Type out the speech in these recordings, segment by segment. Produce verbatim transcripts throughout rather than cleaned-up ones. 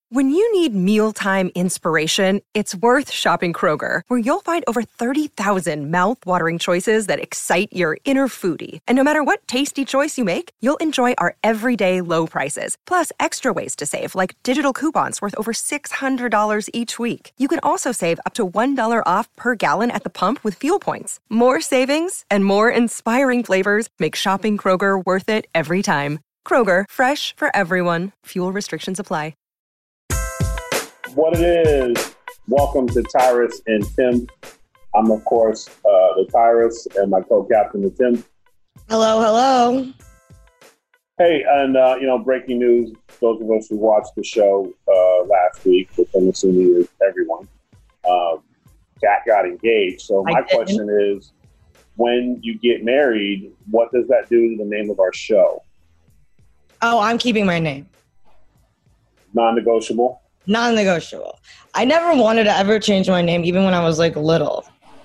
When you need mealtime inspiration, it's worth shopping Kroger, where you'll find over thirty thousand mouth-watering choices that excite your inner foodie. And no matter what tasty choice you make, you'll enjoy our everyday low prices, plus extra ways to save, like digital coupons worth over six hundred dollars each week. You can also save up to one dollar off per gallon at the pump with fuel points. More savings and more inspiring flavors make shopping Kroger worth it every time. Kroger, fresh for everyone. Fuel restrictions apply. What it is, welcome to Tyrus and Tim. I'm, of course, uh, the Tyrus and my co-captain, the Tim. Hello, hello. Hey, and, uh, you know, breaking news, those of us who watched the show uh, last week, which I'm assuming is everyone, uh, Jack got engaged. So my question is, when you get married, what does that do to the name of our show? Oh, I'm keeping my name. Non-negotiable? Non-negotiable. I never wanted to ever change my name, even when I was like little.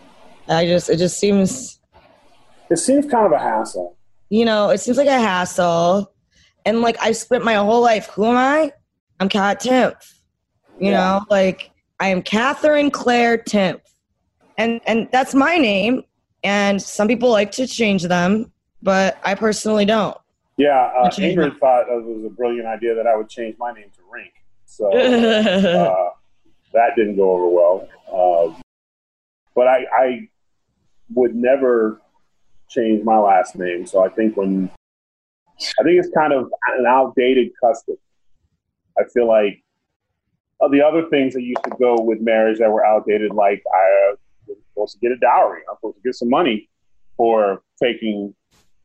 I just, it just seems. It seems kind of a hassle. You know, it seems like a hassle. And like, I spent my whole life, who am I? I'm Kat Timpf. You yeah. know, like, I am Catherine Claire Timpf. And, and that's my name. And some people like to change them, but I personally don't. Yeah, uh, Ingrid my- thought it was a brilliant idea that I would change my name to Rink. So uh, that didn't go over well. Uh, but I, I would never change my last name. So I think when I think it's kind of an outdated custom. I feel like uh, the other things that used to go with marriage that were outdated, like I uh, was supposed to get a dowry. I'm supposed to get some money for taking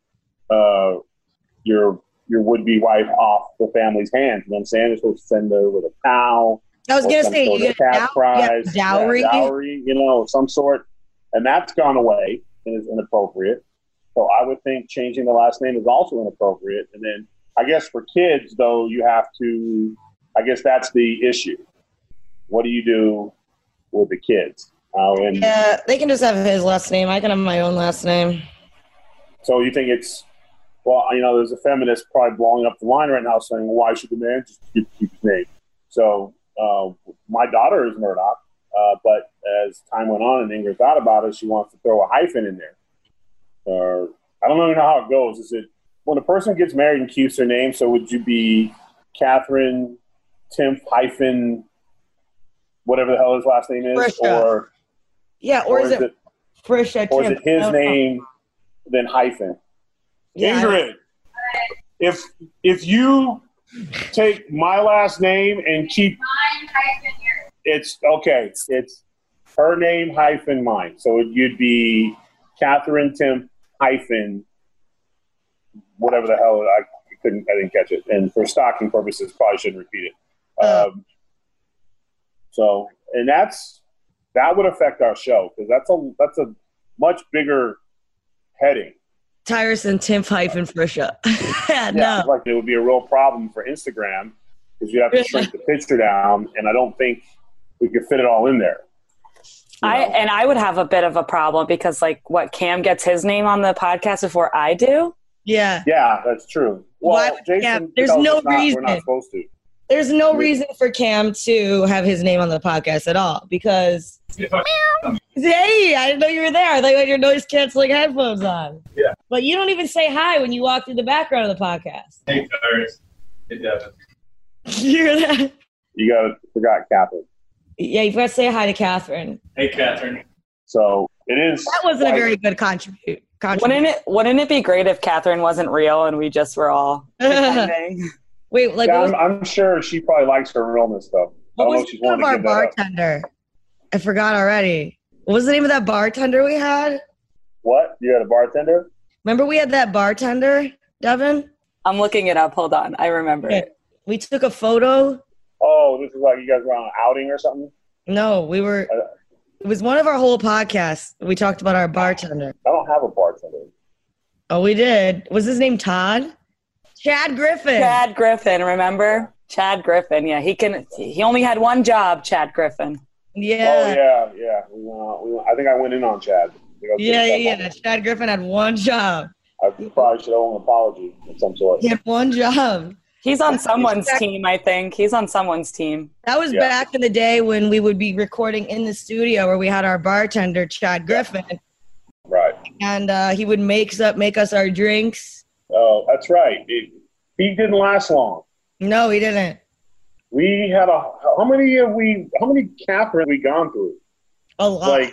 uh, your your would-be wife off the family's hands. You know what I'm saying? They're supposed to send her with a cow. I was going to say, you get a cash prize, dowry. Yeah, dowry, you know, of some sort. And that's gone away and is inappropriate. So I would think changing the last name is also inappropriate. And then I guess for kids, though, you have to, I guess that's the issue. What do you do with the kids? Uh, and yeah, they can just have his last name. I can have my own last name. So you think it's, well, you know, there's a feminist probably blowing up the line right now saying, well, why should the man just keep, keep his name? So uh, my daughter is Murdoch, uh, but as time went on and Ingrid thought about it, she wants to throw a hyphen in there. Or uh, I don't know how it goes. Is it when a person gets married and keeps their name, so would you be Catherine Timpf hyphen whatever the hell his last name is? Frisha. Or Yeah, or, or is, is it Frisha Or is it his name, then hyphen? Yeah, Ingrid, if if you take my last name and keep mine hyphen yours, it's okay. It's her name hyphen mine, so you'd be Catherine Timpf hyphen whatever the hell. I couldn't, I didn't catch it. And for stocking purposes, probably shouldn't repeat it. Um, so, and that's that would affect our show because that's a that's a much bigger heading. Tyrus and Timpf hyphen Frisha. yeah, yeah, no. Like it would be a real problem for Instagram because you have to shrink the picture down, and I don't think we could fit it all in there. You know? I and I would have a bit of a problem because, like, what Cam gets his name on the podcast before I do. Yeah, yeah, that's true. Well, Why, Jason, Cam, there's no not, reason. We're not supposed to. There's no reason for Cam to have his name on the podcast at all because. Hey, I didn't know you were there. I thought you had your noise canceling headphones on. Yeah. But you don't even say hi when you walk through the background of the podcast. Hey, Tyrus. Hey, Devin. You hear that? You got forgot Catherine. Yeah, you've got to say hi to Catherine. Hey, Catherine. So it is. That wasn't like, a very good contribute. Wouldn't it? Wouldn't it be great if Catherine wasn't real and we just were all pretending? Wait, like yeah, was, I'm, I'm sure she probably likes her realness though. What was the name of our bartender? I forgot already. What was the name of that bartender we had? What? You had a bartender? Remember we had that bartender, Devin? I'm looking it up. Hold on. I remember okay. it. We took a photo. Oh, this is like you guys were on an outing or something? No, we were. Uh, it was one of our whole podcasts. We talked about our bartender. I don't have a bartender. Oh, we did. Was his name Todd? Chad Griffin. Chad Griffin, remember? Chad Griffin. Yeah, he can. He only had one job, Chad Griffin. Yeah. Oh, yeah, yeah. We went, we went, I think I went in on Chad. Yeah, yeah, yeah. Chad Griffin had one job. I probably should owe an apology of some sort. He had one job. He's on someone's team, I think. He's on someone's team. That was Yeah. back in the day when we would be recording in the studio where we had our bartender, Chad Griffin, Right. and uh, he would make us up, make us our drinks. Oh, that's right. It, he didn't last long. No, he didn't. We had a how many have we how many Catherine have we gone through? A lot. Like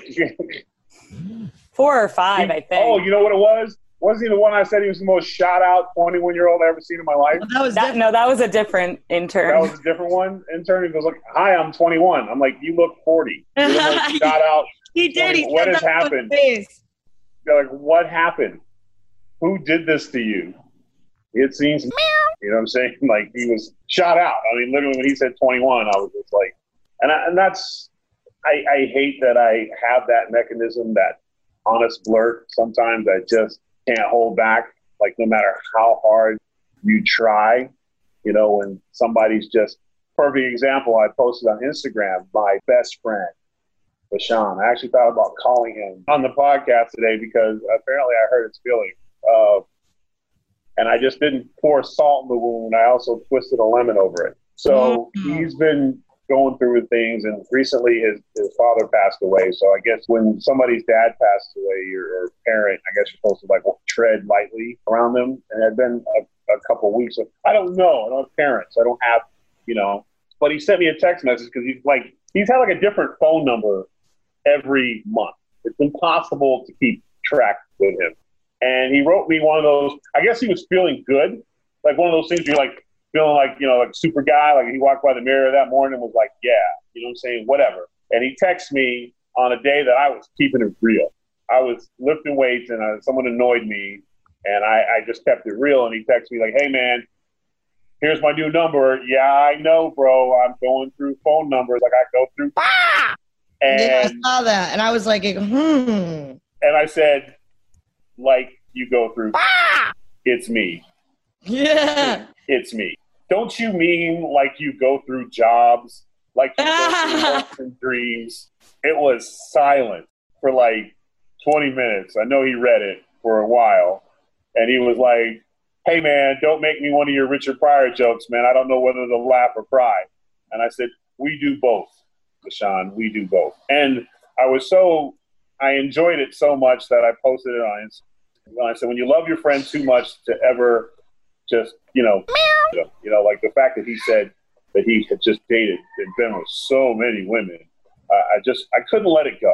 Four or five, I think. Oh, you know what it was? Wasn't he the one I said he was the most shot out twenty-one year old I ever seen in my life? that was That, different. no, that was a different intern. That was a different one. Intern he goes like, "Hi, I'm twenty-one." I'm like, "You look forty." You're the most shot out. He did. He What said has that to happened? my face. You're like, "What happened? Who did this to you?" It seems, you know what I'm saying? Like he was shot out. I mean, literally when he said twenty-one, I was just like, and I, and that's, I, I hate that I have that mechanism, that honest blurt. Sometimes I just can't hold back. Like no matter how hard you try, you know, when somebody's just perfect example. I posted on Instagram, my best friend, Bashan. I actually thought about calling him on the podcast today because apparently I hurt his feelings. Uh, and I just didn't pour salt in the wound. I also twisted a lemon over it. So Mm-hmm. he's been going through things, and recently his, his father passed away. So I guess when somebody's dad passes away, or, or parent, I guess you're supposed to like tread lightly around them. And it had been a, a couple of weeks. Of, I don't know. I don't have parents. I don't have, you know. But he sent me a text message because he's like, he's had like a different phone number every month. It's impossible to keep track with him. And he wrote me one of those, I guess he was feeling good. Like one of those things where you're like, feeling like, you know, like super guy, like he walked by the mirror that morning and was like, yeah, you know what I'm saying, whatever. And he texted me on a day that I was keeping it real. I was lifting weights and uh, someone annoyed me, and I, I just kept it real. And he texted me like, hey, man, here's my new number. Yeah, I know, bro. I'm going through phone numbers. Like I go through. Ah! And, Yeah, I saw that. And I was like, hmm. and I said, like you go through. Ah! It's me. Yeah. It's me. Don't you mean like you go through jobs, like you go through hopes and dreams? It was silent for like twenty minutes. I know he read it for a while, and he was like, hey, man, don't make me one of your Richard Pryor jokes, man. I don't know whether to laugh or cry. And I said, we do both, Bashan. We do both. And I was so, I enjoyed it so much that I posted it on Instagram. I said, when you love your friend too much to ever just, you know, you know, you know, like the fact that he said that he had just dated and been with so many women, uh, I just, I couldn't let it go.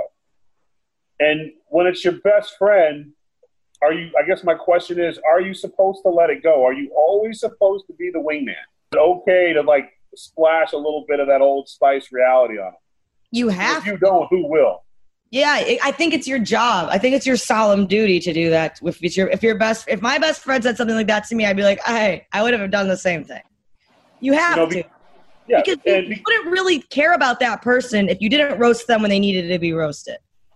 And when it's your best friend, are you, I guess my question is, are you supposed to let it go? Are you always supposed to be the wingman? Is it okay to like splash a little bit of that Old Spice reality on them? You have If you don't, who will? Yeah, it, I think it's your job. I think it's your solemn duty to do that. If it's your, if your best, if my best friend said something like that to me, I'd be like, hey, I would have done the same thing. You have You know, to, be- yeah, because you and be- wouldn't really care about that person if you didn't roast them when they needed to be roasted.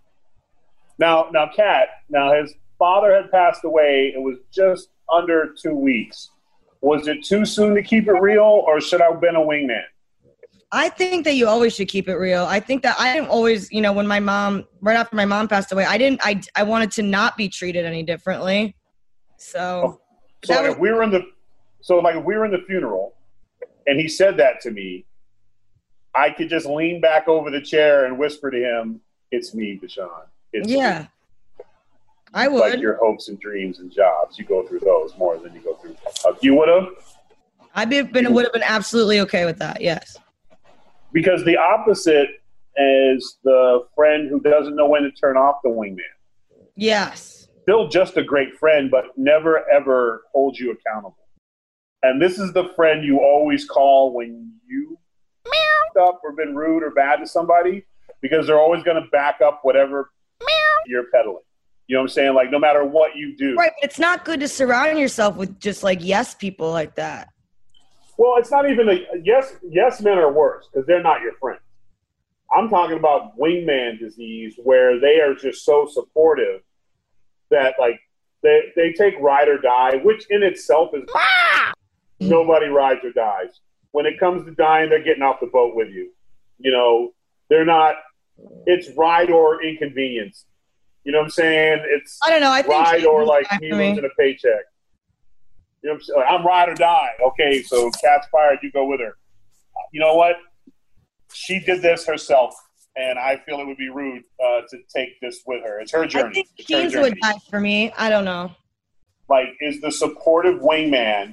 Now, now, Kat, now his father had passed away. It was just under two weeks. Was it too soon to keep it real, or should I have been a wingman? I think that you always should keep it real. I think that I didn't always, you know, when my mom, right after my mom passed away, I didn't, I, I wanted to not be treated any differently. So, So that like was- if we were in the, so like if we were in the funeral, and he said that to me, I could just lean back over the chair and whisper to him, "It's me, Bashan. It's yeah, me." I would. Like your hopes and dreams and jobs, you go through those more than you go through. Uh, you would have, I'd be, been, would have been absolutely okay with that. Yes. because the opposite is the friend who doesn't know when to turn off the wingman. Yes. Still just a great friend, but never ever holds you accountable. And this is the friend you always call when you meowed up or been rude or bad to somebody, because they're always going to back up whatever you're peddling. You know what I'm saying? Like no matter what you do. Right, but it's not good to surround yourself with just like yes people like that. Well, it's not even a yes. Yes men are worse because they're not your friends. I'm talking about wingman disease, where they are just so supportive that like they they take ride or die, which in itself is nobody rides or dies. When it comes to dying, they're getting off the boat with you. You know, they're not. It's ride or inconvenience. You know what I'm saying? It's I don't know. I think ride he or was like back me for me. losing a paycheck. You know what I'm saying? Like, I'm ride or die. Okay, so Kat's fired. You go with her. You know what? She did this herself, and I feel it would be rude uh, to take this with her. It's her journey. I think it's her Keens journey. would die for me. I don't know. Like, is the supportive wingman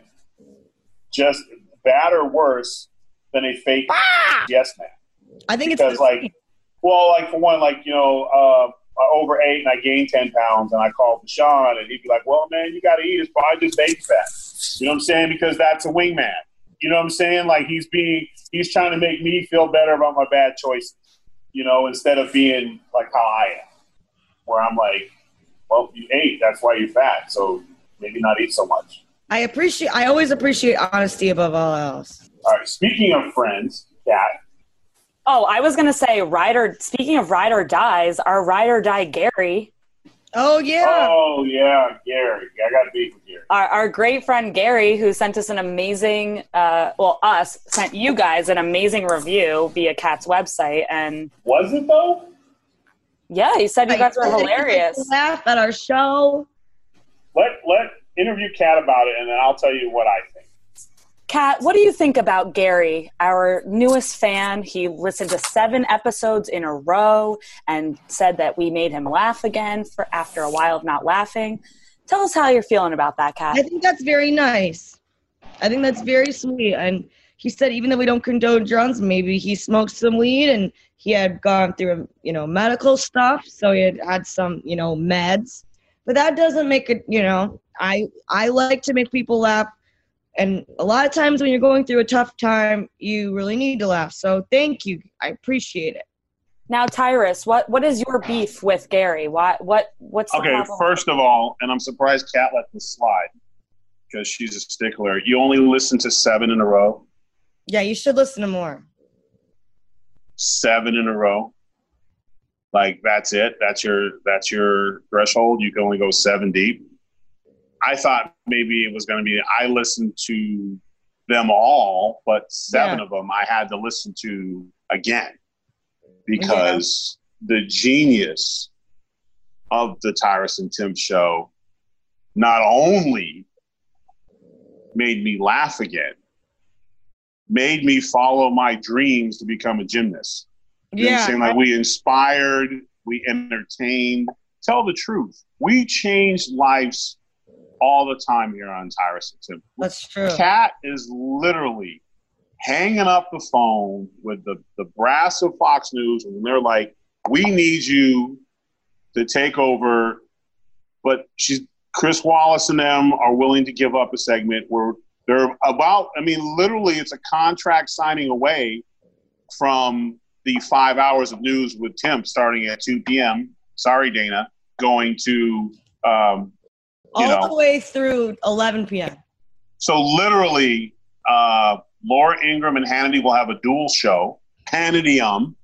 just bad or worse than a fake ah! yes man? I think because, it's like, well, like for one, like you know, uh, I overate and I gained ten pounds, and I called Deshaun, and he'd be like, "Well, man, you got to eat. It's probably just baby fat." You know what I'm saying? Because that's a wingman. You know what I'm saying? Like he's being, he's trying to make me feel better about my bad choices. You know, instead of being like how I am, where I'm like, well, you ate. That's why you're fat. So maybe not eat so much. I appreciate. I always appreciate honesty above all else. All right. Speaking of friends, Kat. Oh, I was gonna say ride or. Speaking of ride or dies, our ride or die Gary. Oh yeah. Oh yeah, Gary. I got to beef with Gary. Our, our great friend Gary, who sent us an amazing, uh, well, us sent you guys an amazing review via Kat's website, and was it though? Yeah, he said you guys were hilarious. Laugh at our show. Let let interview Kat about it, and then I'll tell you what I think. Kat, what do you think about Gary, our newest fan? He listened to seven episodes in a row and said that we made him laugh again for after a while of not laughing. Tell us how you're feeling about that, Kat. I think that's very nice. I think that's very sweet. And he said even though we don't condone drugs, maybe he smoked some weed and he had gone through, you know, medical stuff. So he had had some, you know, meds. But that doesn't make it, you know, I I like to make people laugh. And a lot of times when you're going through a tough time, you really need to laugh. So thank you. I appreciate it. Now, Tyrus, what, what is your beef with Gary? What what what's the okay? problem? First of all, and I'm surprised Kat let this slide because she's a stickler. You only listen to seven in a row. Yeah, you should listen to more. Seven in a row. Like that's it. That's your that's your threshold. You can only go seven deep. I thought maybe it was going to be I listened to them all, but seven yeah. of them I had to listen to again because yeah. the genius of the Tyrus and Tim show not only made me laugh again, made me follow my dreams to become a gymnast. You yeah. know what I'm saying? Like we inspired, we entertained. Tell the truth. We changed lives all the time here on Tyrus and Tim. That's true. Kat is literally hanging up the phone with the, the brass of Fox News and they're like, we need you to take over. But she's Chris Wallace and them are willing to give up a segment where they're about, I mean, literally it's a contract signing away from the five hours of news with Tim starting at two p.m. Sorry, Dana, going to um, You all know, the way through eleven p.m. So literally, uh, Laura Ingraham and Hannity will have a dual show, Hannity-um,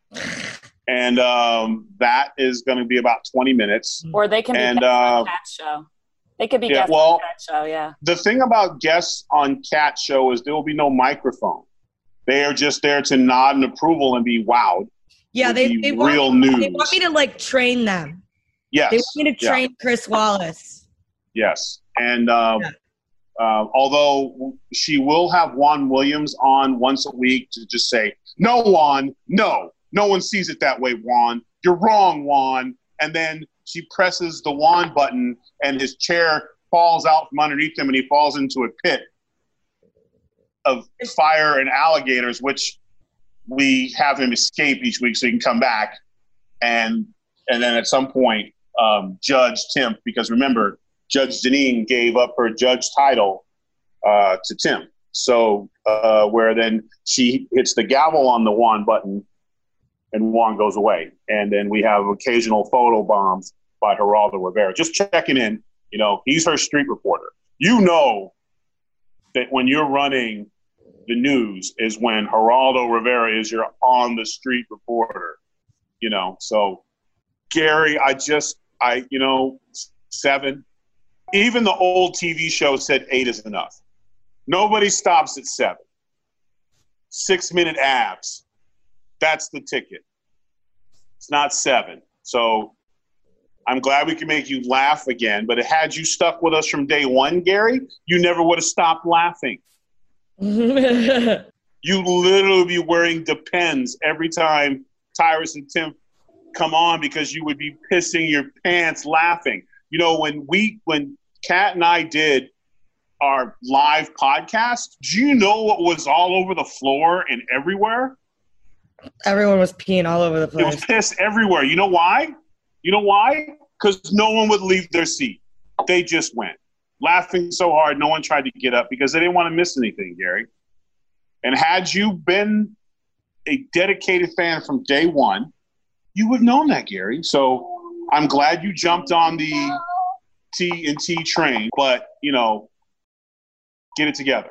and um, that is going to be about twenty minutes. Or they can be and, guests uh, on Kat's show. They could be yeah, guests well, on Kat's show, yeah. The thing about guests on Kat's show is there will be no microphone. They are just there to nod and approval and be wowed. Yeah, they, the they, real want, news. they want me to, like, train them. Yes. They want me to train yeah. Chris Wallace. Yes. And um, yeah. uh, although she will have Juan Williams on once a week to just say, no, Juan, no. No one sees it that way, Juan. You're wrong, Juan. And then she presses the Juan button and his chair falls out from underneath him and he falls into a pit of fire and alligators, which we have him escape each week so he can come back. And and then at some point, um, Judge Tim, because remember, Judge Janine gave up her judge title uh, to Tim. So uh, where then she hits the gavel on the Juan button and Juan goes away. And then we have occasional photo bombs by Geraldo Rivera. Just checking in. You know, he's her street reporter. You know that when you're running the news is when Geraldo Rivera is your on-the-street reporter. You know, so Gary, I just, I, you know, seven. Even the old T V show said eight is enough. Nobody stops at seven. Six-minute abs. That's the ticket. It's not seven. So I'm glad we can make you laugh again. But had you stuck with us from day one, Gary, you never would have stopped laughing. You literally be wearing Depends every time Tyrus and Tim come on because you would be pissing your pants laughing. You know, when we, when Kat and I did our live podcast, do you know what was all over the floor and everywhere? Everyone was peeing all over the place. It was piss everywhere. You know why? You know why? Because no one would leave their seat. They just went. Laughing so hard, no one tried to get up because they didn't want to miss anything, Gary. And had you been a dedicated fan from day one, you would have known that, Gary. So I'm glad you jumped on the T and T train, but, you know, get it together.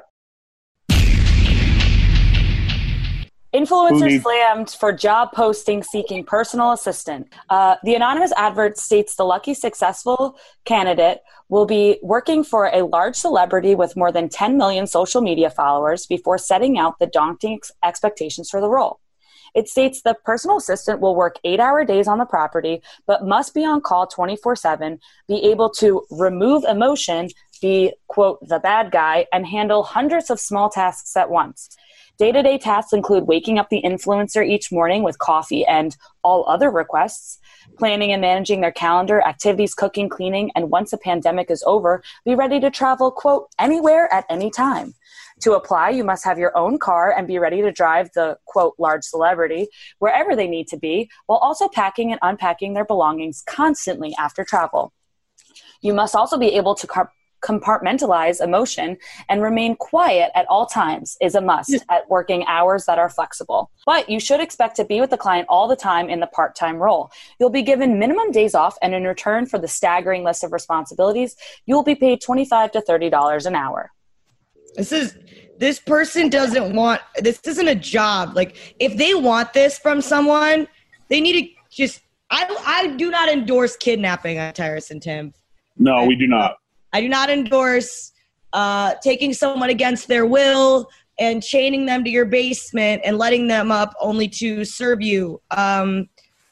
Influencer slammed for job posting seeking personal assistant. Uh, the anonymous advert states the lucky successful candidate will be working for a large celebrity with more than ten million social media followers before setting out the daunting ex- expectations for the role. It states the personal assistant will work eight-hour days on the property, but must be on call twenty-four seven, be able to remove emotion, be, quote, the bad guy, and handle hundreds of small tasks at once. Day-to-day tasks include waking up the influencer each morning with coffee and all other requests, planning and managing their calendar, activities, cooking, cleaning, and once the pandemic is over, be ready to travel, quote, anywhere at any time. To apply, you must have your own car and be ready to drive the, quote, large celebrity wherever they need to be, while also packing and unpacking their belongings constantly after travel. You must also be able to car- compartmentalize emotion and remain quiet at all times is a must at working hours that are flexible. But you should expect to be with the client all the time in the part-time role. You'll be given minimum days off, and in return for the staggering list of responsibilities, you will be paid twenty-five to thirty dollars an hour. This is, this person doesn't want, this isn't a job. Like, if they want this from someone, they need to just, I, I do not endorse kidnapping on Tyrus and Tim. No, we do not. I do not endorse uh, taking someone against their will and chaining them to your basement and letting them up only to serve you. Um,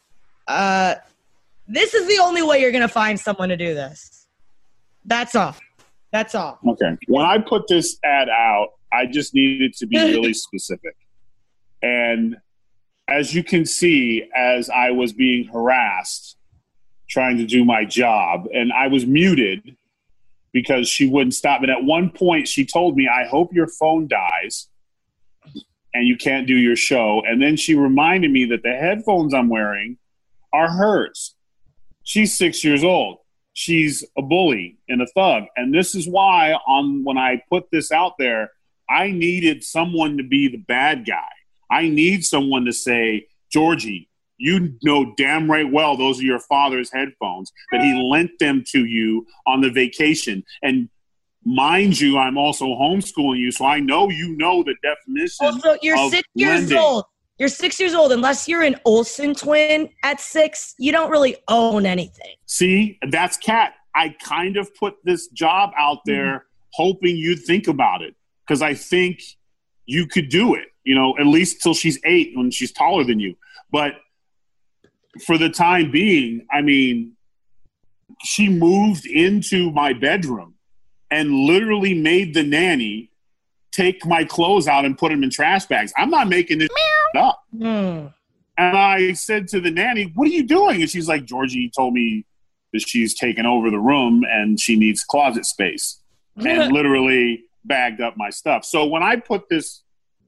uh, this is the only way you're going to find someone to do this. That's all. That's all. Okay. When I put this ad out, I just needed to be really specific. And as you can see, as I was being harassed trying to do my job, and I was muted because she wouldn't stop. And at one point she told me, I hope your phone dies and you can't do your show. And then she reminded me that the headphones I'm wearing are hers. She's six years old. She's a bully and a thug. And this is why on when I put this out there, I needed someone to be the bad guy. I need someone to say, Georgie, you know damn right well those are your father's headphones, that he lent them to you on the vacation. And mind you, I'm also homeschooling you, so I know you know the definition. Also, you're of six years lending. old. You're six years old. Unless you're an Olsen twin at six, you don't really own anything. See, that's Kat. I kind of put this job out there mm-hmm. hoping you'd think about it, because I think you could do it, you know, at least till she's eight when she's taller than you. But for the time being, I mean, she moved into my bedroom and literally made the nanny take my clothes out and put them in trash bags. I'm not making this up. Mm. And I said to the nanny, what are you doing? And she's like, Georgie told me that she's taken over the room and she needs closet space. And literally bagged up my stuff. So when I put this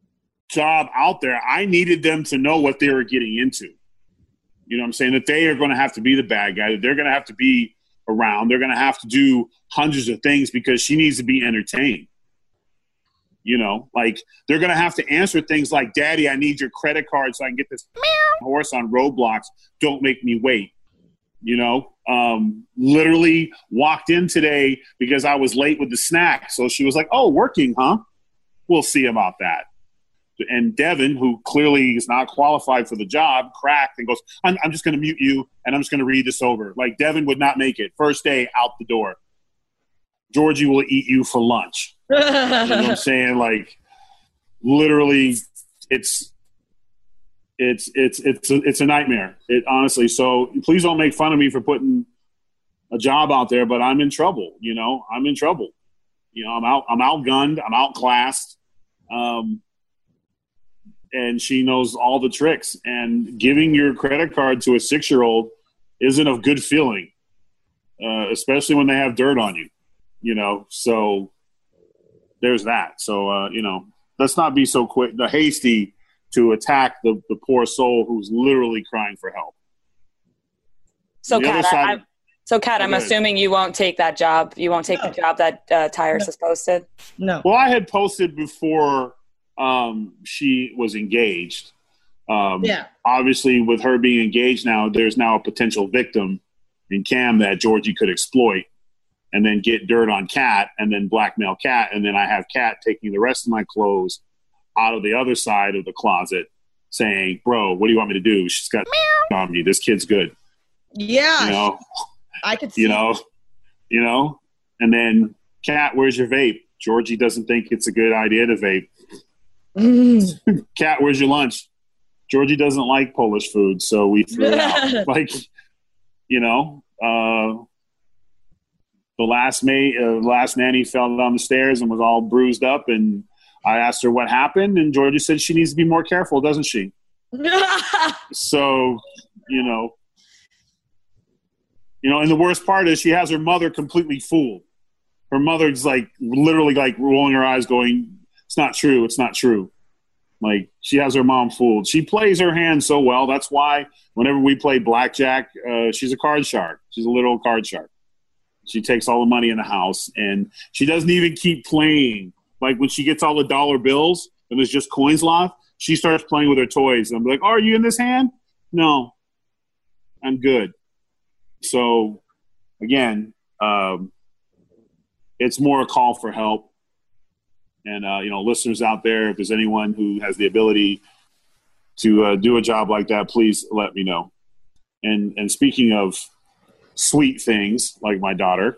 job out there, I needed them to know what they were getting into. You know what I'm saying? That they are going to have to be the bad guy. That they're going to have to be around. They're going to have to do hundreds of things because she needs to be entertained. You know, like they're going to have to answer things like, Daddy, I need your credit card so I can get this horse on Roblox. Don't make me wait. You know, um, literally walked in today because I was late with the snack. So she was like, oh, working, huh? We'll see about that. And Devin, who clearly is not qualified for the job, cracked and goes, I'm, I'm just going to mute you and I'm just going to read this over. Like Devin would not make it. First day out the door. Georgie will eat you for lunch. You know what I'm saying? Like literally it's it's it's it's a, it's a nightmare. It honestly. So please don't make fun of me for putting a job out there, but I'm in trouble. You know, I'm in trouble. You know, I'm out. I'm outgunned. I'm outclassed. Um, and she knows all the tricks. And giving your credit card to a six-year-old isn't a good feeling, uh, especially when they have dirt on you. You know, so there's that. So uh, you know, let's not be so quick, the hasty to attack the the poor soul who's literally crying for help. So, Kat, I, I, so Kat, I'm ahead. assuming you won't take that job. You won't take No. the job that uh, Tyrus No. has posted. No. Well, I had posted before um, she was engaged. Um, Yeah. Obviously, with her being engaged now, there's now a potential victim in Cam that Georgie could exploit and then get dirt on Kat and then blackmail Kat. And then I have Kat taking the rest of my clothes out of the other side of the closet saying, bro, what do you want me to do? She's got on me. This kid's good. Yeah. You know, I could see. you know, you know, and then Kat, where's your vape? Georgie doesn't think it's a good idea to vape. Mm. Kat, where's your lunch? Georgie doesn't like Polish food, so we threw it out. Like, you know, uh, the last May, uh, last nanny fell down the stairs and was all bruised up, and I asked her what happened, and Georgie said she needs to be more careful, doesn't she? So, you know, you know, and the worst part is she has her mother completely fooled. Her mother's like literally like rolling her eyes, going, "It's not true. It's not true." Like, she has her mom fooled. She plays her hand so well. That's why whenever we play blackjack, uh, she's a card shark. She's a little card shark. She takes all the money in the house, and she doesn't even keep playing. Like, when she gets all the dollar bills and there's just coins left, she starts playing with her toys. And I'm like, oh, are you in this hand? No, I'm good. So, again, um, it's more a call for help. And, uh, you know, listeners out there, if there's anyone who has the ability to uh, do a job like that, please let me know. And and speaking of sweet things like my daughter.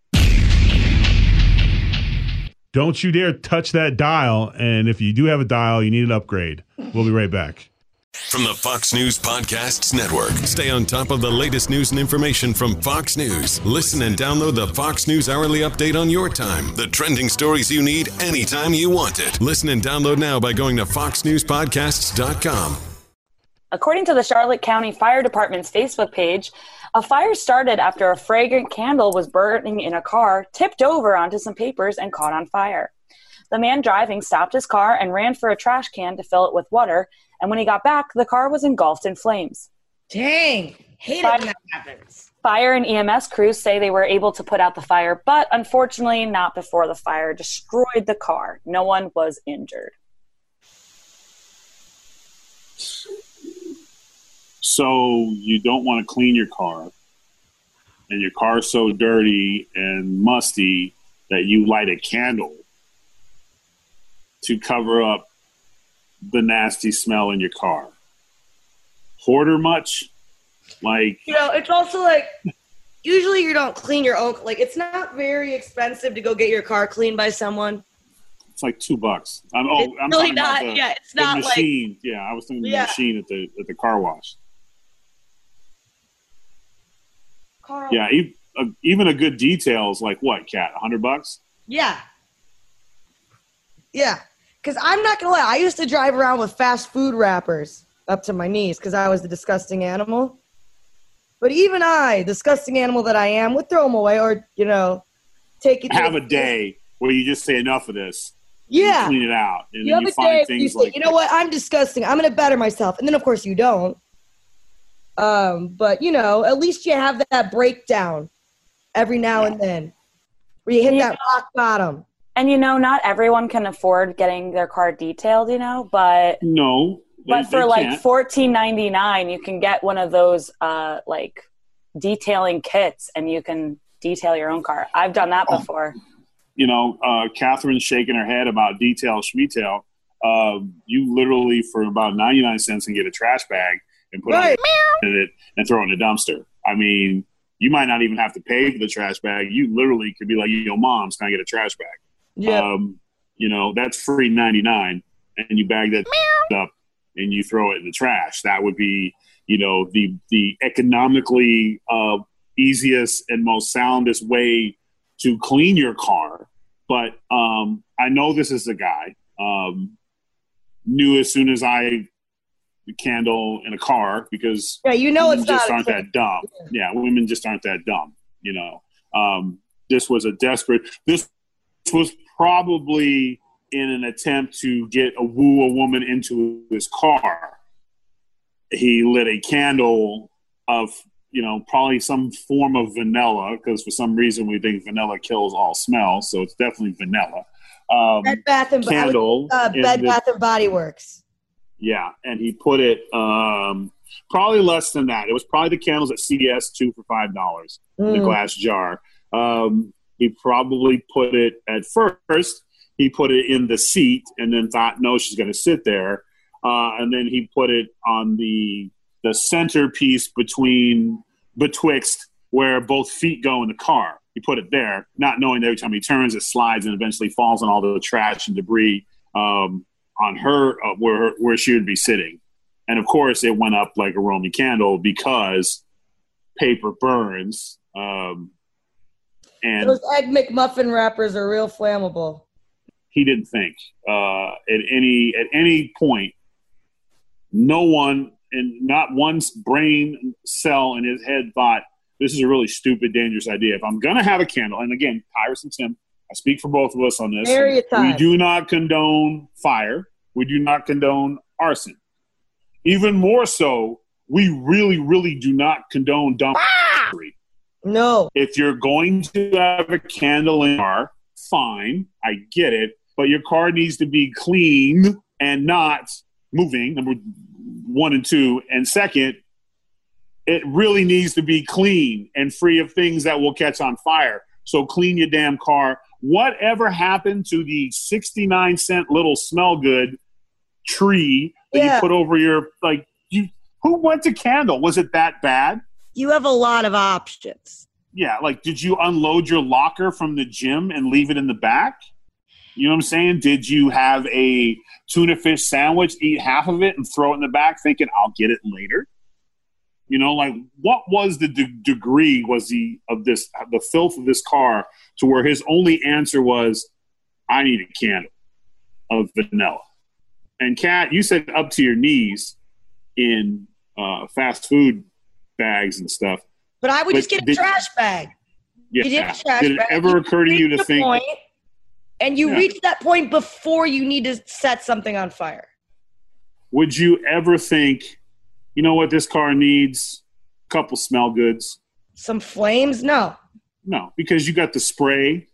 Don't you dare touch that dial. And if you do have a dial, you need an upgrade. We'll be right back. From the Fox News Podcasts Network. Stay on top of the latest news and information from Fox News. Listen and download the Fox News Hourly Update on your time. The trending stories you need anytime you want it. Listen and download now by going to fox news podcasts dot com. According to the Charlotte County Fire Department's Facebook page, a fire started after a fragrant candle was burning in a car, tipped over onto some papers, and caught on fire. The man driving stopped his car and ran for a trash can to fill it with water, and when he got back, the car was engulfed in flames. Dang. Hate it when that happens. Fire and E M S crews say they were able to put out the fire, but unfortunately not before the fire destroyed the car. No one was injured. So you don't want to clean your car, and your car's so dirty and musty that you light a candle to cover up the nasty smell in your car. Hoarder much? Like, You know, it's also like, usually you don't clean your own, like, it's not very expensive to go get your car cleaned by someone. it's like two bucks. I'm, oh, It's I'm really talking about not, the, yeah, it's the not like, machine. Yeah, I was thinking the Yeah. machine at the at the car wash. Carl. Yeah, e- uh, even a good detail is like what, Kat? A hundred bucks? Yeah. Yeah. Because I'm not going to lie, I used to drive around with fast food wrappers up to my knees because I was the disgusting animal. But even I, disgusting animal that I am, would throw them away or, you know, take it. to Have the- a day where you just say enough of this. Yeah. You clean it out, and You then have you a find day where things you say, like you know what, I'm disgusting. I'm going to better myself. And then, of course, you don't. Um, but, you know, at least you have that breakdown every now and then where you hit Yeah. that rock bottom. And, you know, not everyone can afford getting their car detailed, you know, but no. They, but for they like can't. fourteen ninety-nine, you can get one of those uh, like detailing kits, and you can detail your own car. I've done that Oh. before. You know, uh, Catherine's shaking her head about detail schmetail. Uh, you literally, for about ninety-nine cents, can get a trash bag and put Right. on it and throw it in the dumpster. I mean, you might not even have to pay for the trash bag. You literally could be like, yo, moms, can I get a trash bag? Yeah. Um, you know, that's free ninety-nine, and you bag that up and you throw it in the trash. That would be, you know, the the economically uh, easiest and most soundest way to clean your car. But um, I know this is a guy. Um, knew as soon as I the candle in a car because yeah, you know, women it's just not aren't that dumb. Yeah, women just aren't that dumb. You know, um, this was a desperate. This was probably in an attempt to get a woo a woman into his car. He lit a candle of, you know, probably some form of vanilla, because for some reason we think vanilla kills all smell, so it's definitely vanilla. Um, Bed Bath and candle. uh, Bed the, Bath and Body Works. Yeah, and he put it um, probably less than that. It was probably the candles at C V S, two for five dollars mm. in a glass jar. Um, he probably put it at first. He put it in the seat and then thought, no, she's going to sit there. Uh, and then he put it on the the centerpiece between betwixt where both feet go in the car. He put it there, not knowing that every time he turns, it slides and eventually falls on all the trash and debris um, on her uh, where her, where she would be sitting. And of course, it went up like a Roman candle because paper burns. Um, and those Egg McMuffin wrappers are real flammable. He didn't think uh, at any at any point. No one and not one brain cell in his head thought this is a really stupid, dangerous idea. If I'm going to have a candle, and again, Tyrus and Tim, I speak for both of us on this. We do not condone fire. We do not condone arson. Even more so, we really, really do not condone dumping. Ah! No. If you're going to have a candle in your car, fine, I get it. But your car needs to be clean and not moving, number one and two. And second, it really needs to be clean and free of things that will catch on fire. So clean your damn car. Whatever happened to the sixty-nine cent little smell good tree that yeah. you put over your, like, you? Who went to candle? Was it that bad? You have a lot of options. Yeah, like, did you unload your locker from the gym and leave it in the back? You know what I'm saying? Did you have a tuna fish sandwich, eat half of it, and throw it in the back thinking, I'll get it later? You know, like, what was the de- degree was he of this, the filth of this car to where his only answer was, I need a candle of vanilla. And Kat, you said up to your knees in uh, fast food bags and stuff. But I would but just get a did, trash bag. Yeah. You did, a trash did it bag. ever you occur to you to think? Point, and you yeah. reach that point before you need to set something on fire. Would you ever think, you know what, this car needs a couple smell goods? Some flames? No. No, because you got the spray.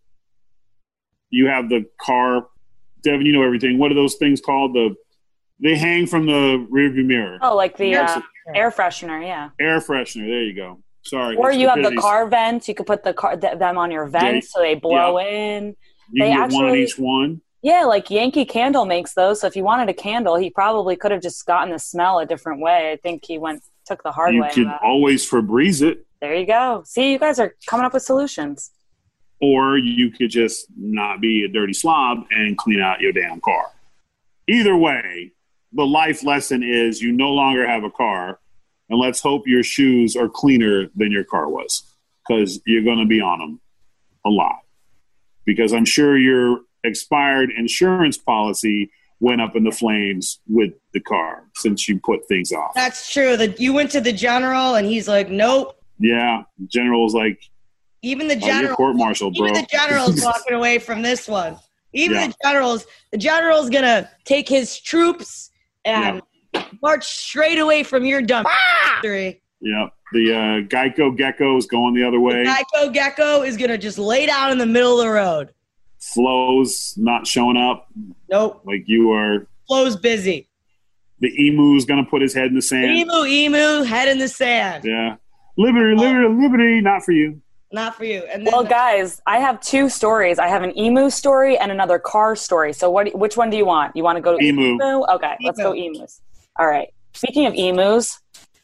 You have the car. Devin, you know everything. What are those things called? The They hang from the rearview mirror. Oh, like the uh, air freshener, yeah. Air freshener, there you go. Sorry. Or you have the car vents. You could put the car th- them on your vents yeah. so they blow yeah. in. You they can get actually, one on each one. Yeah, like Yankee Candle makes those. So if you wanted a candle, he probably could have just gotten the smell a different way. I think he went took the hard you way. You could always Febreze it. There you go. See, you guys are coming up with solutions. Or you could just not be a dirty slob and clean out your damn car. Either way, the life lesson is you no longer have a car, and let's hope your shoes are cleaner than your car was, because you're going to be on them a lot. Because I'm sure your expired insurance policy went up in the flames with the car since you put things off. That's true. That you went to the general, and he's like, nope. Yeah, the general was like, even the oh, general, you're court-martialed, bro. Even the general's walking away from this one. Even yeah. the general's, the general's gonna take his troops and yeah. march straight away from your dump factory. Yeah, the uh, Geico Gecko is going the other way. The Geico Gecko is gonna just lay down in the middle of the road. Flo's not showing up. Nope. Like you are. Flo's busy. The emu's gonna put his head in the sand. Emu, emu, head in the sand. Yeah, liberty, liberty, oh. liberty. Not for you. Not for you. And then well, the- guys, I have two stories. I have an emu story and another car story. So what? Which one do you want? You want to go to emu? emu? Okay, emu. Let's go emus. All right. Speaking of emus,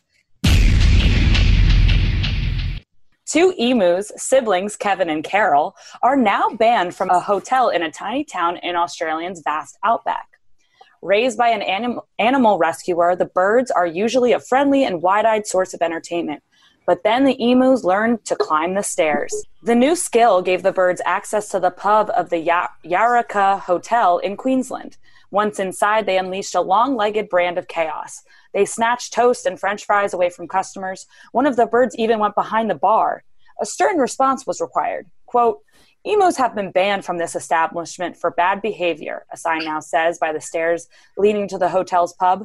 two emus, siblings Kevin and Carol, are now banned from a hotel in a tiny town in Australia's vast outback. Raised by an anim- animal rescuer, the birds are usually a friendly and wide-eyed source of entertainment. But then the emus learned to climb the stairs. The new skill gave the birds access to the pub of the ya- Yarraka Hotel in Queensland. Once inside, they unleashed a long-legged brand of chaos. They snatched toast and French fries away from customers. One of the birds even went behind the bar. A stern response was required. Quote, "Emus have been banned from this establishment for bad behavior," a sign now says by the stairs leading to the hotel's pub.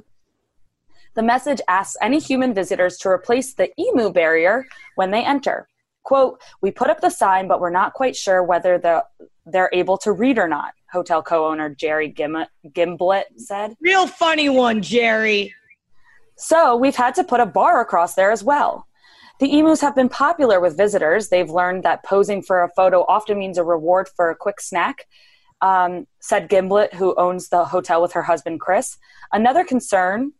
The message asks any human visitors to replace the emu barrier when they enter. Quote, "We put up the sign, but we're not quite sure whether the, they're able to read or not," hotel co-owner Jerry Gim- Gimblett said. Real funny one, Jerry. "So we've had to put a bar across there as well." The emus have been popular with visitors. They've learned that posing for a photo often means a reward for a quick snack, um, said Gimblett, who owns the hotel with her husband, Chris. Another concern...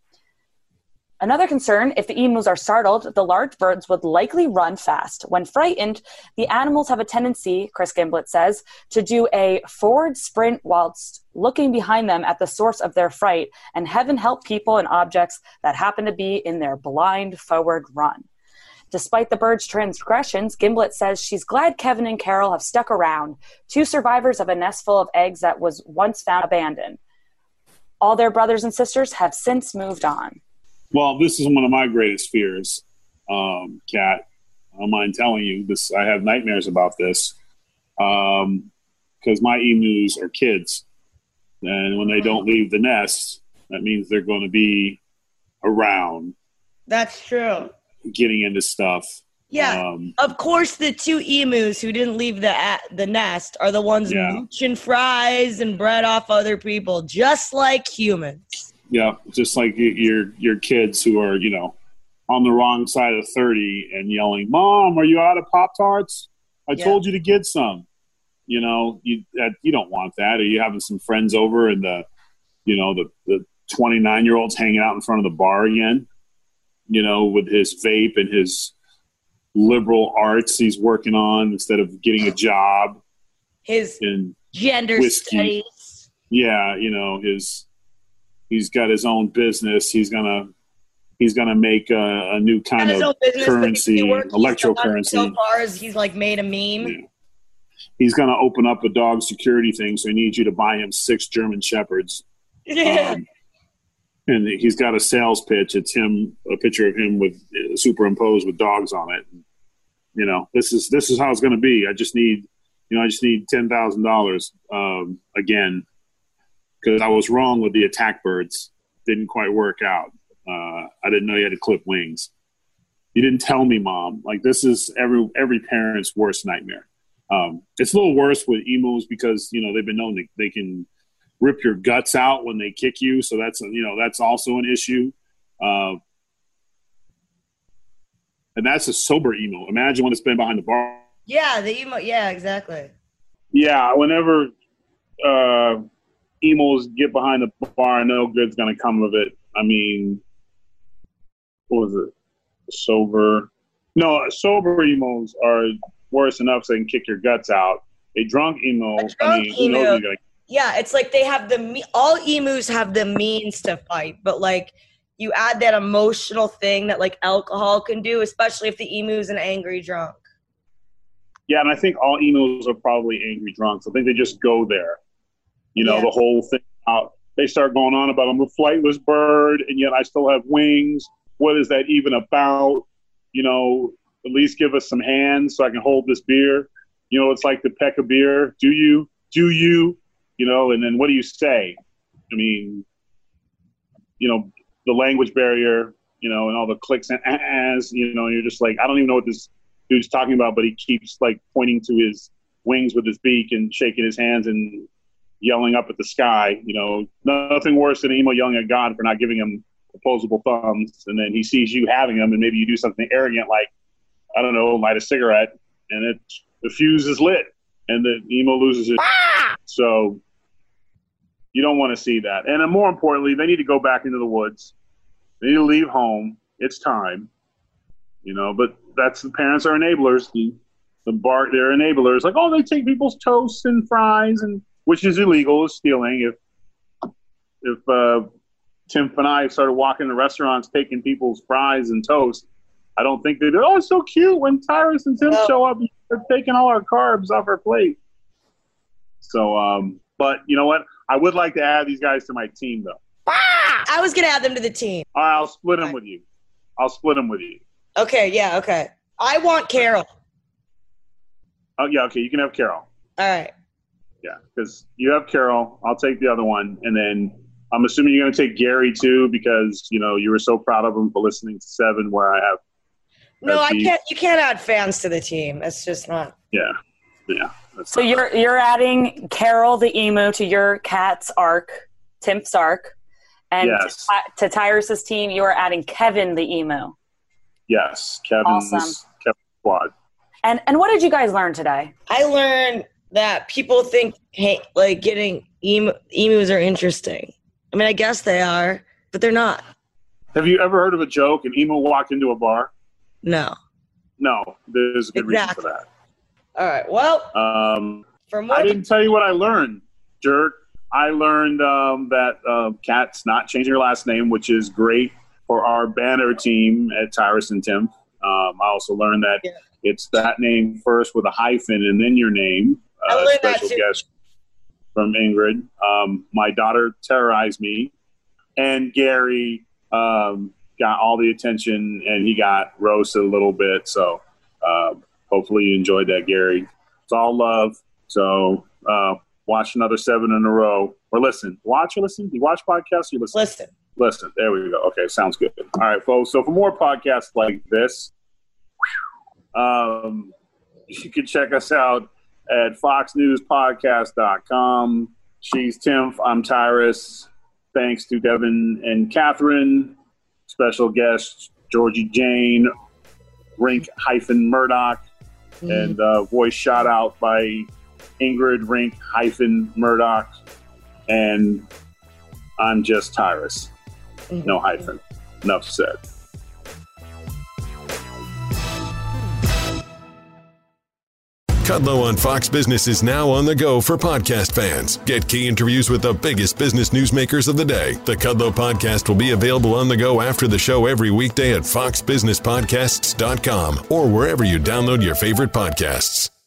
Another concern, if the emus are startled, the large birds would likely run fast. When frightened, the animals have a tendency, Chris Gimblett says, to do a forward sprint whilst looking behind them at the source of their fright, and heaven help people and objects that happen to be in their blind forward run. Despite the birds' transgressions, Gimblett says she's glad Kevin and Carol have stuck around, two survivors of a nest full of eggs that was once found abandoned. All their brothers and sisters have since moved on. Well, this is one of my greatest fears, um, Kat. I don't mind telling you this. I have nightmares about this because um, my emus are kids. And when they don't leave the nest, that means they're going to be around. That's true. Getting into stuff. Yeah. Um, of course, the two emus who didn't leave the the nest are the ones yeah. mooching fries and bread off other people, just like humans. Yeah, just like your your kids who are, you know, on the wrong side of thirty and yelling, "Mom, are you out of Pop-Tarts? I yeah. told you to get some." You know, you that, you don't want that. Or you having some friends over and the, you know, the the twenty-nine-year-old's hanging out in front of the bar again, you know, with his vape and his liberal arts he's working on instead of getting a job. His and gender whiskey. studies. Yeah, you know, his he's got his own business. He's gonna he's gonna make a, a new kind of business, currency, electrocurrency. So far as he's like made a meme. Yeah. He's gonna open up a dog security thing, so he needs you to buy him six German Shepherds. Yeah. Um, and he's got a sales pitch. It's him, a picture of him with uh, superimposed with dogs on it. You know, this is this is how it's going to be. I just need, you know, I just need ten thousand um, dollars again because I was wrong with the attack birds. Didn't quite work out. Uh, I didn't know you had to clip wings. You didn't tell me, Mom. Like this is every every parent's worst nightmare. Um, it's a little worse with emus because you know they've been known to, they can rip your guts out when they kick you. So that's, you know, that's also an issue. Uh, and that's a sober emo. Imagine when it's been behind the bar. Yeah, the emo. Yeah, exactly. Yeah, whenever uh, emos get behind the bar, no good's going to come of it. I mean, what was it? Sober. No, sober emos are worse enough so they can kick your guts out. A drunk emo, a drunk I mean, who emo. knows who's gonna Yeah, it's like they have the me- all emus have the means to fight, but like you add that emotional thing that like alcohol can do, especially if the emu's an angry drunk. Yeah, and I think all emus are probably angry drunks. I think they just go there. You know, yeah. the whole thing out. They start going on about I'm a flightless bird, and yet I still have wings. What is that even about? You know, at least give us some hands so I can hold this beer. You know, it's like the peck of beer. Do you? Do you? You know, and then what do you say? I mean, you know, the language barrier, you know, and all the clicks and ahs, you know, and you're just like, I don't even know what this dude's talking about, but he keeps like pointing to his wings with his beak and shaking his hands and yelling up at the sky. You know, nothing worse than an emo yelling at God for not giving him opposable thumbs. And then he sees you having them and maybe you do something arrogant like, I don't know, light a cigarette and it, the fuse is lit and the emo loses it. Ah! So you don't want to see that. And then more importantly, they need to go back into the woods. They need to leave home. It's time. You know, but that's the parents are enablers. The, the bar, they're enablers. Like, oh, they take people's toast and fries, and which is illegal, is stealing. If if uh, Tim and I started walking to restaurants taking people's fries and toast, I don't think they do. Oh, it's so cute when Tyrus and Tim No. show up. They're taking all our carbs off our plate. So, um, but you know what? I would like to add these guys to my team, though. Ah, I was gonna add them to the team. All right, I'll split them with you. I'll split them with you. Okay, yeah, okay. I want Carol. Oh, yeah, okay. You can have Carol. All right. Yeah, because you have Carol. I'll take the other one. And then I'm assuming you're going to take Gary, too, because, you know, you were so proud of him for listening to Seven, where I have. No, I the, can't. You can't add fans to the team. That's just not. Yeah, yeah. So you're right. you're adding Carol the emu to your cat's arc, Timp's arc, and yes. to, to Tyrus's team, you are adding Kevin the emu. Yes, Kevin's Awesome. Kevin's squad. And and what did you guys learn today? I learned that people think, hey, like getting emu, emus are interesting. I mean, I guess they are, but they're not. Have you ever heard of a joke? An emu walked into a bar? No. No, there's a good Exactly. reason for All right. Well, that. Um, for more. I didn't tell you what I learned, jerk. I learned um, that uh, Kat's not changing her last name, which is great for our banner team at Tyrus and Tim. Um, I also learned that Yeah. it's that name first with a hyphen and then your name. I Uh, learned that special too. guest from Ingrid. Um, my daughter terrorized me, and Gary um, got all the attention, and he got roasted a little bit. So uh, hopefully you enjoyed that, Gary. It's all love. So uh, watch another seven in a row. Or listen. Watch or listen? Do you watch podcasts or you listen? Listen. Listen. There we go. Okay, sounds good. All right, folks. So for more podcasts like this, um, you can check us out at fox news podcast dot com. She's Tim. I'm Tyrus. Thanks to Devin and Catherine. Special guest, Georgie Jane, Rink hyphen Murdoch, Mm. and uh, voice shout out by Ingrid Rink hyphen Murdoch. And I'm just Tyrus. No hyphen. Enough said. Kudlow on Fox Business is now on the go for podcast fans. Get key interviews with the biggest business newsmakers of the day. The Kudlow podcast will be available on the go after the show every weekday at fox business podcasts dot com or wherever you download your favorite podcasts.